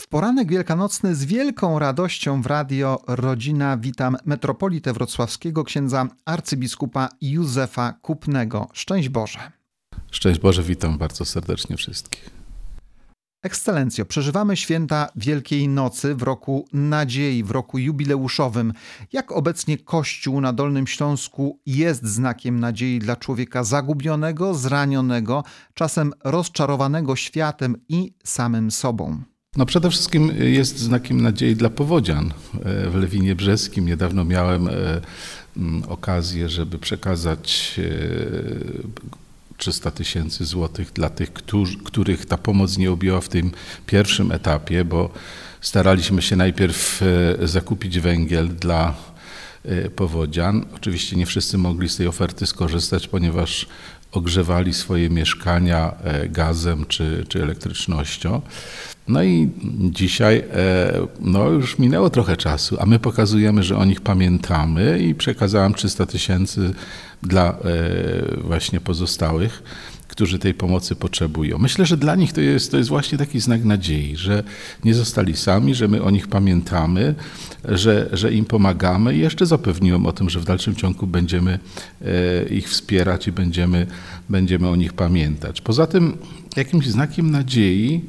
Poranek wielkanocny z wielką radością w Radio Rodzina witam metropolitę wrocławskiego, księdza arcybiskupa Józefa Kupnego. Szczęść Boże. Szczęść Boże, witam bardzo serdecznie wszystkich. Ekscelencjo, przeżywamy święta Wielkiej Nocy w roku nadziei, w roku jubileuszowym. Jak obecnie Kościół na Dolnym Śląsku jest znakiem nadziei dla człowieka zagubionego, zranionego, czasem rozczarowanego światem i samym sobą? Przede wszystkim jest znakiem nadziei dla powodzian w Lewinie Brzeskim. Niedawno miałem okazję, żeby przekazać 300 000 złotych dla tych, których ta pomoc nie objęła w tym pierwszym etapie, bo staraliśmy się najpierw zakupić węgiel dla powodzian. Oczywiście nie wszyscy mogli z tej oferty skorzystać, ponieważ ogrzewali swoje mieszkania gazem czy elektrycznością. No i dzisiaj już minęło trochę czasu, a my pokazujemy, że o nich pamiętamy i przekazałem 300 000 dla właśnie pozostałych, którzy tej pomocy potrzebują. Myślę, że dla nich to jest właśnie taki znak nadziei, że nie zostali sami, że my o nich pamiętamy, że im pomagamy i jeszcze zapewniłem o tym, że w dalszym ciągu będziemy ich wspierać i będziemy o nich pamiętać. Poza tym jakimś znakiem nadziei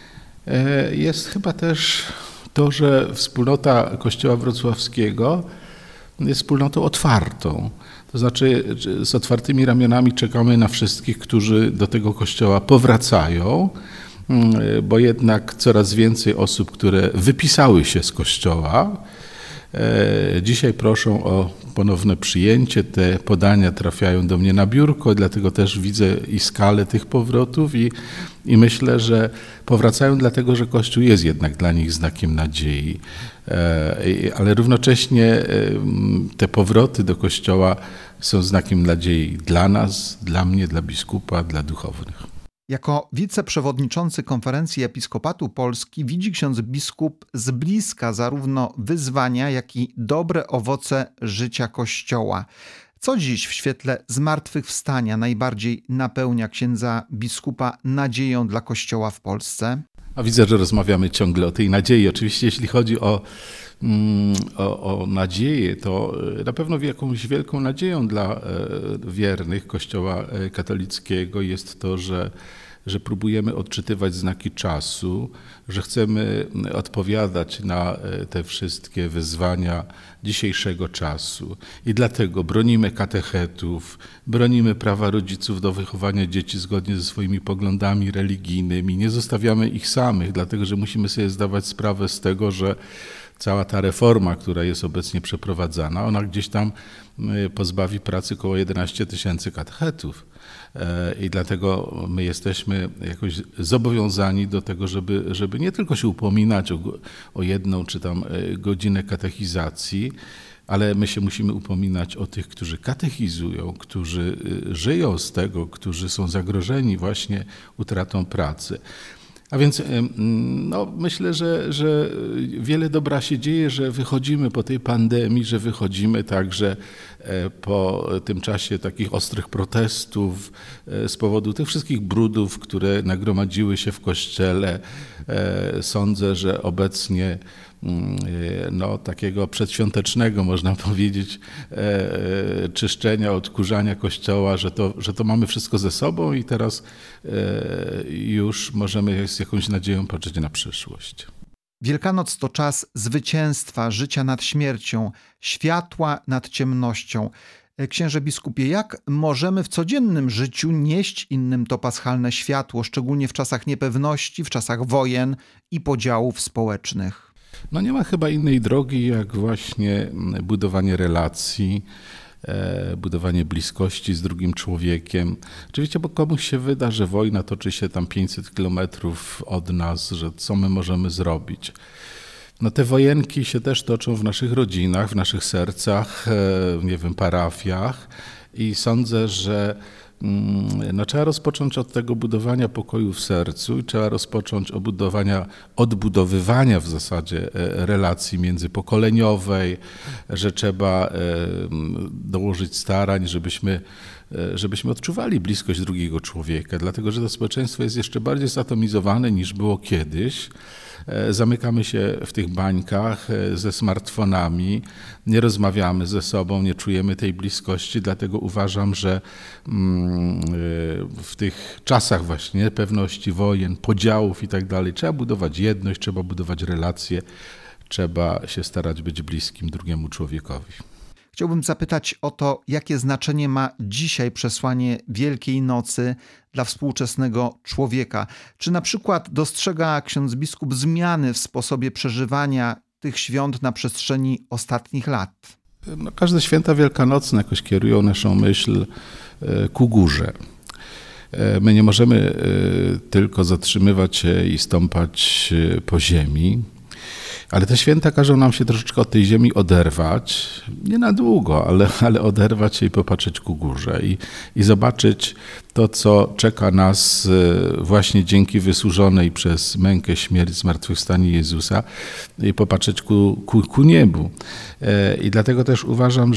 jest chyba też to, że wspólnota Kościoła Wrocławskiego jest wspólnotą otwartą. To znaczy z otwartymi ramionami czekamy na wszystkich, którzy do tego Kościoła powracają, bo jednak coraz więcej osób, które wypisały się z Kościoła, dzisiaj proszą o ponowne przyjęcie. Te podania trafiają do mnie na biurko, dlatego też widzę i skalę tych powrotów i myślę, że powracają dlatego, że Kościół jest jednak dla nich znakiem nadziei. Ale równocześnie te powroty do Kościoła są znakiem nadziei dla nas, dla mnie, dla biskupa, dla duchownych. Jako wiceprzewodniczący Konferencji Episkopatu Polski widzi ksiądz biskup z bliska zarówno wyzwania, jak i dobre owoce życia Kościoła. Co dziś w świetle zmartwychwstania najbardziej napełnia księdza biskupa nadzieją dla Kościoła w Polsce? A widzę, że rozmawiamy ciągle o tej nadziei. Oczywiście jeśli chodzi o nadzieję, to na pewno jakąś wielką nadzieją dla wiernych Kościoła katolickiego jest to, że próbujemy odczytywać znaki czasu, że chcemy odpowiadać na te wszystkie wyzwania dzisiejszego czasu. I dlatego bronimy katechetów, bronimy prawa rodziców do wychowania dzieci zgodnie ze swoimi poglądami religijnymi. Nie zostawiamy ich samych, dlatego że musimy sobie zdawać sprawę z tego, że cała ta reforma, która jest obecnie przeprowadzana, ona gdzieś tam pozbawi pracy około 11 000 katechetów. I dlatego my jesteśmy jakoś zobowiązani do tego, żeby nie tylko się upominać o jedną czy tam godzinę katechizacji, ale my się musimy upominać o tych, którzy katechizują, którzy żyją z tego, którzy są zagrożeni właśnie utratą pracy. A więc myślę, że wiele dobra się dzieje, że wychodzimy po tej pandemii, że wychodzimy także po tym czasie takich ostrych protestów z powodu tych wszystkich brudów, które nagromadziły się w Kościele. Sądzę, że obecnie takiego przedświątecznego, można powiedzieć, czyszczenia, odkurzania Kościoła, że to mamy wszystko ze sobą i teraz już możemy z jakąś nadzieją patrzeć na przyszłość. Wielkanoc to czas zwycięstwa, życia nad śmiercią, światła nad ciemnością. Księże biskupie, jak możemy w codziennym życiu nieść innym to paschalne światło, szczególnie w czasach niepewności, w czasach wojen i podziałów społecznych? Nie ma chyba innej drogi, jak właśnie budowanie relacji, budowanie bliskości z drugim człowiekiem. Oczywiście, bo komuś się wyda, że wojna toczy się tam 500 kilometrów od nas, że co my możemy zrobić. Te wojenki się też toczą w naszych rodzinach, w naszych sercach, parafiach i sądzę, że trzeba rozpocząć od tego budowania pokoju w sercu i trzeba rozpocząć odbudowywania w zasadzie relacji międzypokoleniowej, że trzeba dołożyć starań, żebyśmy odczuwali bliskość drugiego człowieka, dlatego że to społeczeństwo jest jeszcze bardziej zatomizowane niż było kiedyś. zamykamy się w tych bańkach ze smartfonami, nie rozmawiamy ze sobą, nie czujemy tej bliskości, dlatego uważam, że w tych czasach właśnie pewności wojen, podziałów i tak dalej, trzeba budować jedność, trzeba budować relacje, trzeba się starać być bliskim drugiemu człowiekowi. Chciałbym zapytać o to, jakie znaczenie ma dzisiaj przesłanie Wielkiej Nocy dla współczesnego człowieka. Czy na przykład dostrzega ksiądz biskup zmiany w sposobie przeżywania tych świąt na przestrzeni ostatnich lat? Każde święta wielkanocne jakoś kierują naszą myśl ku górze. My nie możemy tylko zatrzymywać się i stąpać po ziemi, ale te święta każą nam się troszeczkę od tej ziemi oderwać, nie na długo, ale oderwać się i popatrzeć ku górze i zobaczyć to, co czeka nas właśnie dzięki wysłużonej przez mękę, śmierć, zmartwychwstanie Jezusa i popatrzeć ku niebu. I dlatego też uważam,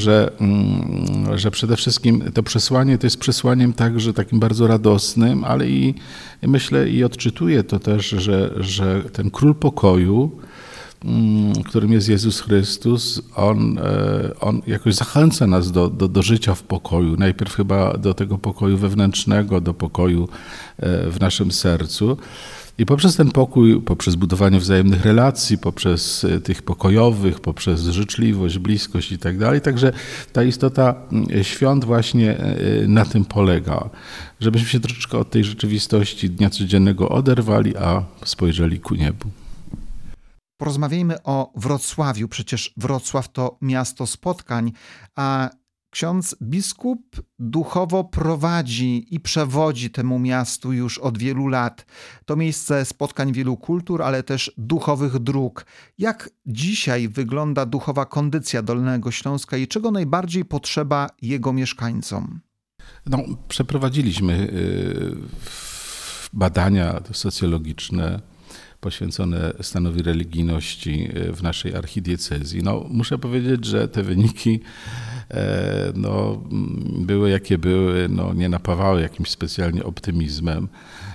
że przede wszystkim to przesłanie to jest przesłaniem także takim bardzo radosnym, ale i myślę i odczytuję to też, że ten Król Pokoju, którym jest Jezus Chrystus, on jakoś zachęca nas do życia w pokoju. Najpierw chyba do tego pokoju wewnętrznego, do pokoju w naszym sercu. I poprzez ten pokój, poprzez budowanie wzajemnych relacji, poprzez tych pokojowych, poprzez życzliwość, bliskość i tak dalej. Także ta istota świąt właśnie na tym polega, żebyśmy się troszeczkę od tej rzeczywistości dnia codziennego oderwali, a spojrzeli ku niebu. Porozmawiajmy o Wrocławiu. Przecież Wrocław to miasto spotkań, a ksiądz biskup duchowo prowadzi i przewodzi temu miastu już od wielu lat. To miejsce spotkań wielu kultur, ale też duchowych dróg. Jak dzisiaj wygląda duchowa kondycja Dolnego Śląska i czego najbardziej potrzeba jego mieszkańcom? Przeprowadziliśmy badania socjologiczne poświęcone stanowi religijności w naszej archidiecezji. Muszę powiedzieć, że te wyniki były jakie były, nie napawały jakimś specjalnie optymizmem.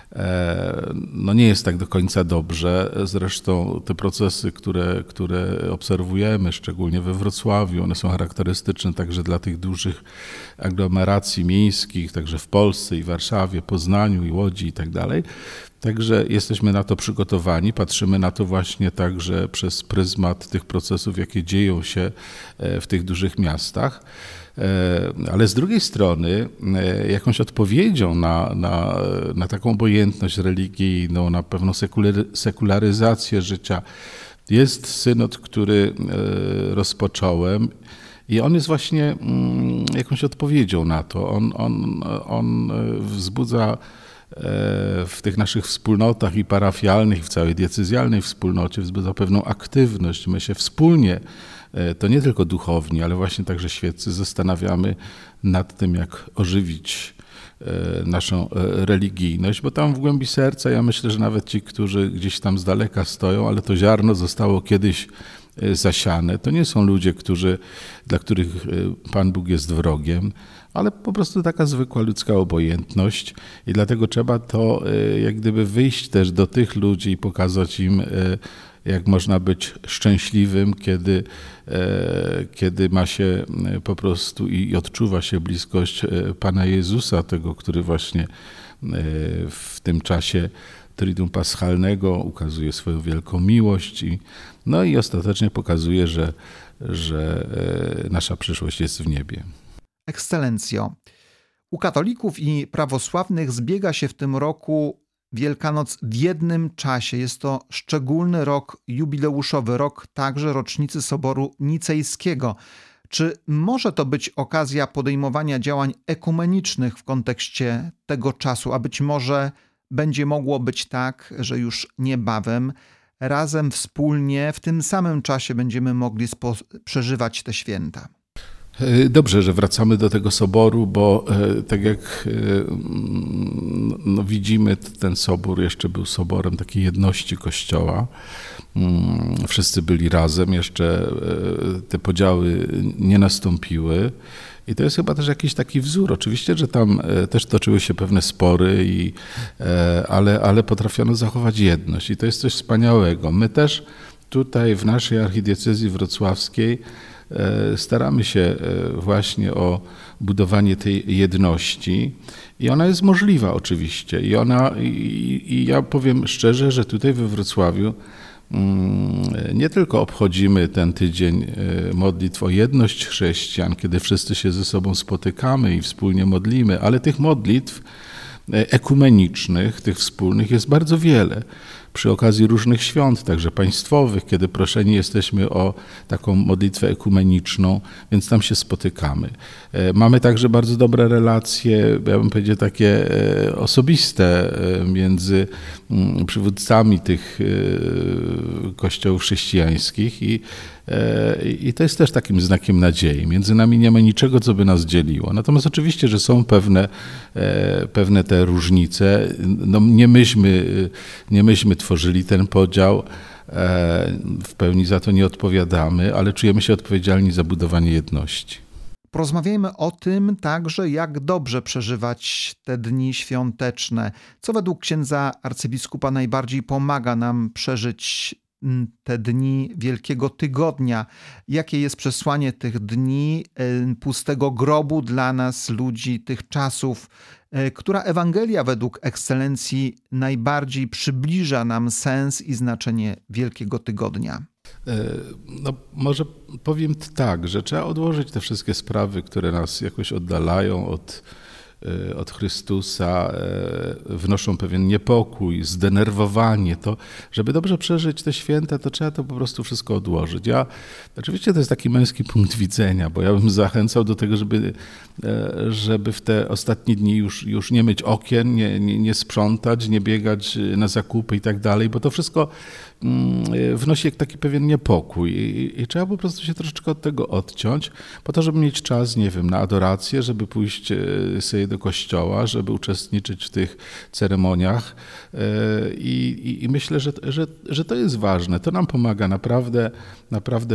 Nie jest tak do końca dobrze. Zresztą te procesy, które obserwujemy, szczególnie we Wrocławiu, one są charakterystyczne także dla tych dużych aglomeracji miejskich, także w Polsce i Warszawie, Poznaniu i Łodzi i tak dalej. Także jesteśmy na to przygotowani, patrzymy na to właśnie także przez pryzmat tych procesów, jakie dzieją się w tych dużych miastach. Ale z drugiej strony jakąś odpowiedzią na taką obojętność religijną, na pewną sekularyzację życia jest synod, który rozpocząłem i on jest właśnie jakąś odpowiedzią na to. On wzbudza w tych naszych wspólnotach i parafialnych, w całej diecezjalnej wspólnocie wzbudza pewną aktywność. My się wspólnie, to nie tylko duchowni, ale właśnie także świeccy zastanawiamy nad tym, jak ożywić naszą religijność, bo tam w głębi serca ja myślę, że nawet ci, którzy gdzieś tam z daleka stoją, ale to ziarno zostało kiedyś zasiane. To nie są ludzie, dla których Pan Bóg jest wrogiem, ale po prostu taka zwykła ludzka obojętność i dlatego trzeba to jak gdyby wyjść też do tych ludzi i pokazać im, jak można być szczęśliwym, kiedy ma się po prostu i odczuwa się bliskość Pana Jezusa, tego, który właśnie w tym czasie Triduum Paschalnego ukazuje swoją wielką miłość i ostatecznie pokazuje, że nasza przyszłość jest w niebie. Ekscelencjo, u katolików i prawosławnych zbiega się w tym roku Wielkanoc w jednym czasie. Jest to szczególny rok jubileuszowy, rok także rocznicy Soboru Nicejskiego. Czy może to być okazja podejmowania działań ekumenicznych w kontekście tego czasu, a być może będzie mogło być tak, że już niebawem razem, wspólnie, w tym samym czasie będziemy mogli przeżywać te święta? Dobrze, że wracamy do tego soboru, bo tak jak widzimy, ten sobór jeszcze był soborem takiej jedności Kościoła. Wszyscy byli razem, jeszcze te podziały nie nastąpiły. I to jest chyba też jakiś taki wzór. Oczywiście, że tam też toczyły się pewne spory, ale potrafiono zachować jedność i to jest coś wspaniałego. My też tutaj w naszej archidiecezji wrocławskiej staramy się właśnie o budowanie tej jedności i ona jest możliwa oczywiście. I ja powiem szczerze, że tutaj we Wrocławiu nie tylko obchodzimy ten tydzień modlitw o jedność chrześcijan, kiedy wszyscy się ze sobą spotykamy i wspólnie modlimy, ale tych modlitw ekumenicznych, tych wspólnych jest bardzo wiele. Przy okazji różnych świąt, także państwowych, kiedy proszeni jesteśmy o taką modlitwę ekumeniczną, więc tam się spotykamy. Mamy także bardzo dobre relacje, ja bym powiedział takie osobiste między przywódcami tych kościołów chrześcijańskich i to jest też takim znakiem nadziei. Między nami nie ma niczego, co by nas dzieliło. Natomiast oczywiście, że są pewne te różnice. No nie myśmy tworzyli ten podział, w pełni za to nie odpowiadamy, ale czujemy się odpowiedzialni za budowanie jedności. Porozmawiajmy o tym także, jak dobrze przeżywać te dni świąteczne. Co według księdza arcybiskupa najbardziej pomaga nam przeżyć te dni Wielkiego Tygodnia? Jakie jest przesłanie tych dni pustego grobu dla nas, ludzi tych czasów? Która Ewangelia według ekscelencji najbardziej przybliża nam sens i znaczenie Wielkiego Tygodnia? No, może powiem tak, że trzeba odłożyć te wszystkie sprawy, które nas jakoś oddalają od Chrystusa, wnoszą pewien niepokój, zdenerwowanie. To, żeby dobrze przeżyć te święta, to trzeba to po prostu wszystko odłożyć. Oczywiście to jest taki męski punkt widzenia, bo ja bym zachęcał do tego, żeby w te ostatnie dni już nie myć okien, nie sprzątać, nie biegać na zakupy i tak dalej, bo to wszystko wnosi taki pewien niepokój i trzeba po prostu się troszeczkę od tego odciąć, po to, żeby mieć czas, nie wiem, na adorację, żeby pójść sobie do kościoła, żeby uczestniczyć w tych ceremoniach i myślę, że to jest ważne. To nam pomaga naprawdę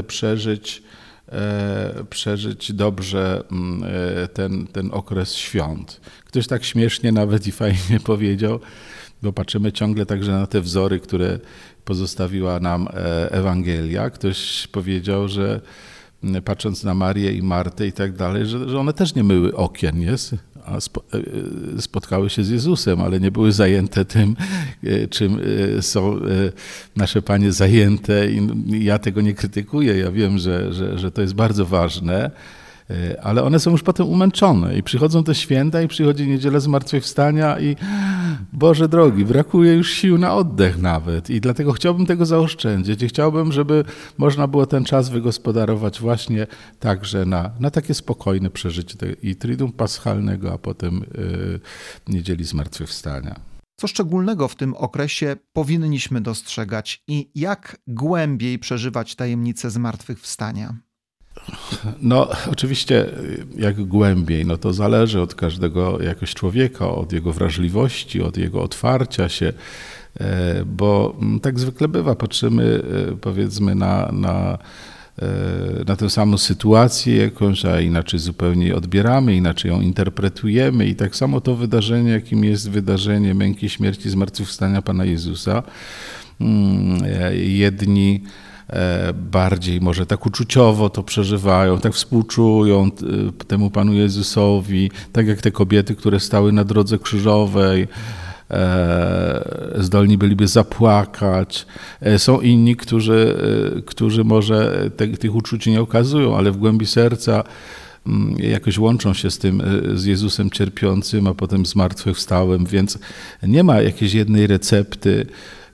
przeżyć dobrze ten okres świąt. Ktoś tak śmiesznie nawet i fajnie powiedział, bo patrzymy ciągle także na te wzory, które pozostawiła nam Ewangelia. Ktoś powiedział, że patrząc na Marię i Martę i tak dalej, że one też nie myły okien, a spotkały się z Jezusem, ale nie były zajęte tym, czym są nasze panie zajęte i ja tego nie krytykuję. Ja wiem, że to jest bardzo ważne, ale one są już potem umęczone i przychodzą te święta i przychodzi niedziela zmartwychwstania i Boże drogi, brakuje już sił na oddech nawet i dlatego chciałbym tego zaoszczędzić i chciałbym, żeby można było ten czas wygospodarować właśnie także na takie spokojne przeżycie i Triduum Paschalnego, a potem niedzieli zmartwychwstania. Co szczególnego w tym okresie powinniśmy dostrzegać i jak głębiej przeżywać tajemnicę zmartwychwstania? No oczywiście jak głębiej, no to zależy od każdego jakoś człowieka, od jego wrażliwości, od jego otwarcia się, bo tak zwykle bywa, patrzymy powiedzmy na tę samą sytuację jakąś, a inaczej zupełnie odbieramy, inaczej ją interpretujemy i tak samo to wydarzenie, jakim jest wydarzenie męki, śmierci, zmartwychwstania Pana Jezusa, jedni bardziej może tak uczuciowo to przeżywają, tak współczują temu Panu Jezusowi, tak jak te kobiety, które stały na drodze krzyżowej, zdolni byliby zapłakać. Są inni, którzy może tych uczuć nie okazują, ale w głębi serca jakoś łączą się z Jezusem cierpiącym, a potem zmartwychwstałym, więc nie ma jakiejś jednej recepty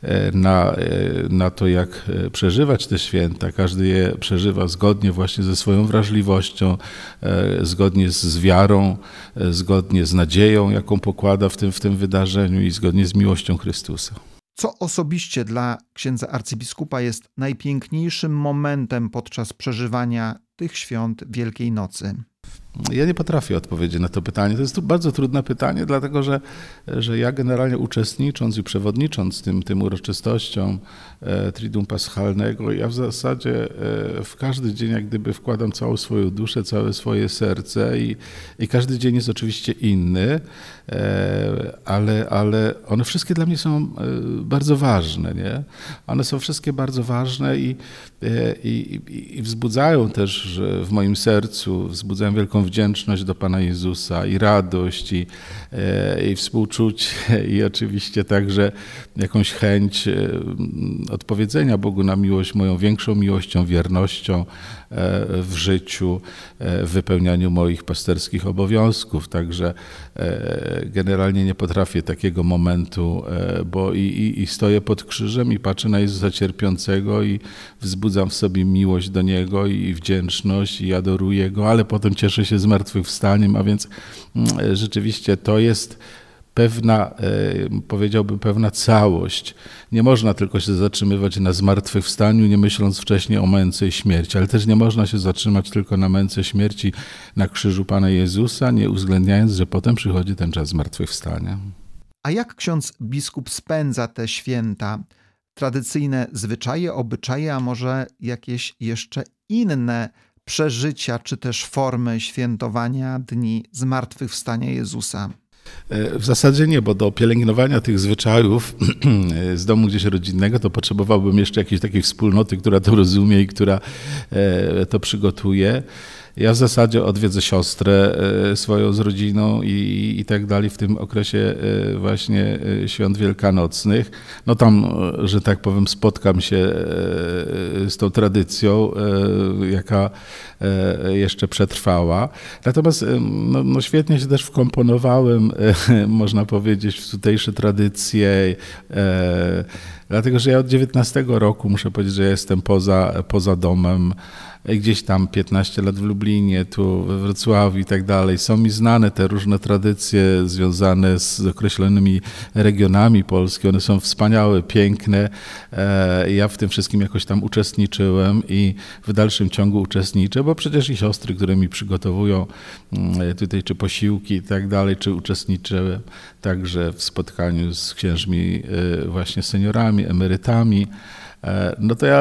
na to, jak przeżywać te święta. Każdy je przeżywa zgodnie właśnie ze swoją wrażliwością, zgodnie z wiarą, zgodnie z nadzieją, jaką pokłada w tym wydarzeniu i zgodnie z miłością Chrystusa. Co osobiście dla księdza arcybiskupa jest najpiękniejszym momentem podczas przeżywania tych świąt Wielkiej Nocy? Ja nie potrafię odpowiedzieć na to pytanie. To jest bardzo trudne pytanie, dlatego że ja generalnie uczestnicząc i przewodnicząc tym uroczystościom Triduum Paschalnego, ja w zasadzie w każdy dzień jak gdyby wkładam całą swoją duszę, całe swoje serce i każdy dzień jest oczywiście inny, ale one wszystkie dla mnie są bardzo ważne, nie? One są wszystkie bardzo ważne i wzbudzają też w moim sercu, wzbudzają wielką wdzięczność do Pana Jezusa i radość i współczucie i oczywiście także jakąś chęć odpowiedzenia Bogu na miłość, moją większą miłością, wiernością w życiu, w wypełnianiu moich pasterskich obowiązków. Także generalnie nie potrafię takiego momentu, bo i stoję pod krzyżem i patrzę na Jezusa cierpiącego i wzbudzam w sobie miłość do Niego i wdzięczność i adoruję Go, ale potem cieszę się zmartwychwstaniem, a więc rzeczywiście to jest pewna, powiedziałbym, pewna całość. Nie można tylko się zatrzymywać na zmartwychwstaniu, nie myśląc wcześniej o męce i śmierci, ale też nie można się zatrzymać tylko na męce śmierci na krzyżu Pana Jezusa, nie uwzględniając, że potem przychodzi ten czas zmartwychwstania. A jak ksiądz biskup spędza te święta? Tradycyjne zwyczaje, obyczaje, a może jakieś jeszcze inne przeżycia, czy też formy świętowania dni zmartwychwstania Jezusa? W zasadzie nie, bo do pielęgnowania tych zwyczajów z domu gdzieś rodzinnego to potrzebowałbym jeszcze jakiejś takiej wspólnoty, która to rozumie i która to przygotuje. Ja w zasadzie odwiedzę siostrę swoją z rodziną i tak dalej w tym okresie właśnie świąt wielkanocnych. No tam, że tak powiem, spotkam się z tą tradycją, jaka jeszcze przetrwała. Natomiast no świetnie się też wkomponowałem, można powiedzieć, w tutejsze tradycje, dlatego że ja od 19 roku muszę powiedzieć, że ja jestem poza domem. Gdzieś tam 15 lat w Lublinie, tu we Wrocławiu i tak dalej. Są mi znane te różne tradycje związane z określonymi regionami Polski. One są wspaniałe, piękne. Ja w tym wszystkim jakoś tam uczestniczyłem i w dalszym ciągu uczestniczę, bo przecież i siostry, które mi przygotowują tutaj czy posiłki i tak dalej, czy uczestniczyłem także w spotkaniu z księżmi, właśnie seniorami, emerytami. No to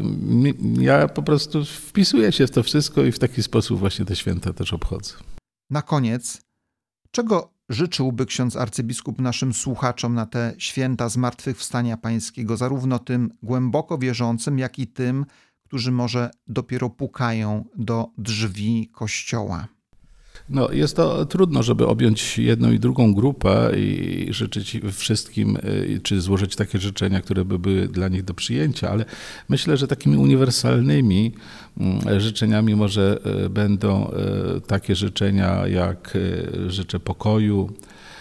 ja po prostu wpisuję się w to wszystko i w taki sposób właśnie te święta też obchodzę. Na koniec, czego życzyłby ksiądz arcybiskup naszym słuchaczom na te święta Zmartwychwstania Pańskiego, zarówno tym głęboko wierzącym, jak i tym, którzy może dopiero pukają do drzwi Kościoła? No, jest to trudno, żeby objąć jedną i drugą grupę i życzyć wszystkim, czy złożyć takie życzenia, które by były dla nich do przyjęcia, ale myślę, że takimi uniwersalnymi życzeniami może będą takie życzenia, jak życzę pokoju,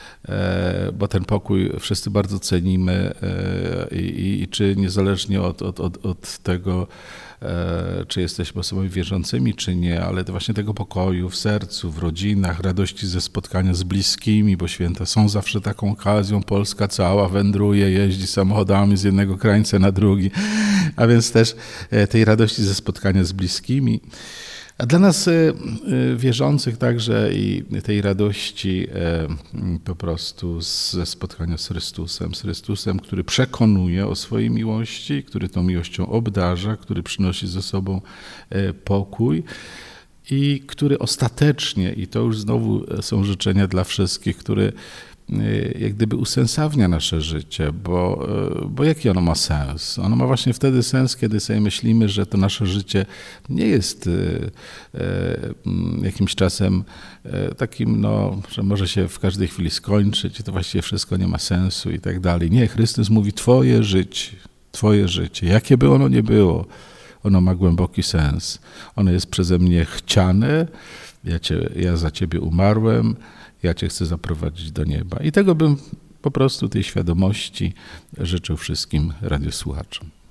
bo ten pokój wszyscy bardzo cenimy i czy niezależnie od tego, czy jesteśmy osobami wierzącymi, czy nie, ale to właśnie tego pokoju w sercu, w rodzinach, radości ze spotkania z bliskimi, bo święta są zawsze taką okazją. Polska cała wędruje, jeździ samochodami z jednego krańca na drugi, a więc też tej radości ze spotkania z bliskimi. A dla nas wierzących także i tej radości po prostu ze spotkania z Chrystusem, który przekonuje o swojej miłości, który tą miłością obdarza, który przynosi ze sobą pokój i który ostatecznie, i to już znowu są życzenia dla wszystkich, który jak gdyby usensownia nasze życie, bo jaki ono ma sens? Ono ma właśnie wtedy sens, kiedy sobie myślimy, że to nasze życie nie jest jakimś czasem takim, no, że może się w każdej chwili skończyć i to właściwie wszystko nie ma sensu i tak dalej. Nie, Chrystus mówi twoje życie, jakie by ono nie było, ono ma głęboki sens. Ono jest przeze mnie chciane, ja za ciebie umarłem, ja cię chcę zaprowadzić do nieba. I tego bym po prostu tej świadomości życzył wszystkim radiosłuchaczom.